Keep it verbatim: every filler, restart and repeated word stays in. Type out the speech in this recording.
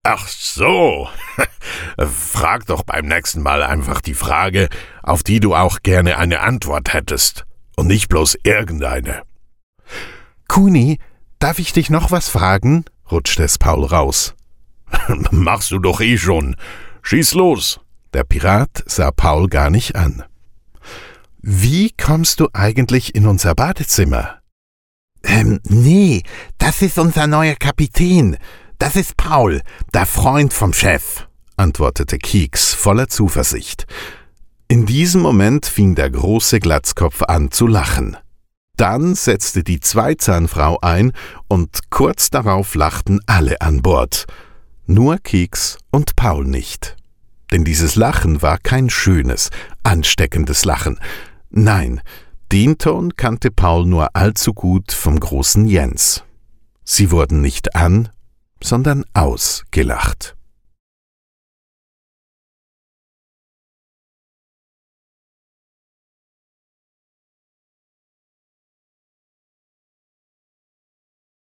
Ach so. Frag doch beim nächsten Mal einfach die Frage, auf die du auch gerne eine Antwort hättest. Und nicht bloß irgendeine. Kuni, darf ich dich noch was fragen? Rutschte es Paul raus. Machst du doch eh schon. Schieß los. Der Pirat sah Paul gar nicht an. Wie kommst du eigentlich in unser Badezimmer? Ähm, nee, das ist unser neuer Kapitän. Das ist Paul, der Freund vom Chef, antwortete Keks voller Zuversicht. In diesem Moment fing der große Glatzkopf an zu lachen. Dann setzte die Zweizahnfrau ein und kurz darauf lachten alle an Bord. Nur Keks und Paul nicht. Denn dieses Lachen war kein schönes, ansteckendes Lachen. Nein, den Ton kannte Paul nur allzu gut vom großen Jens. Sie wurden nicht an, sondern ausgelacht.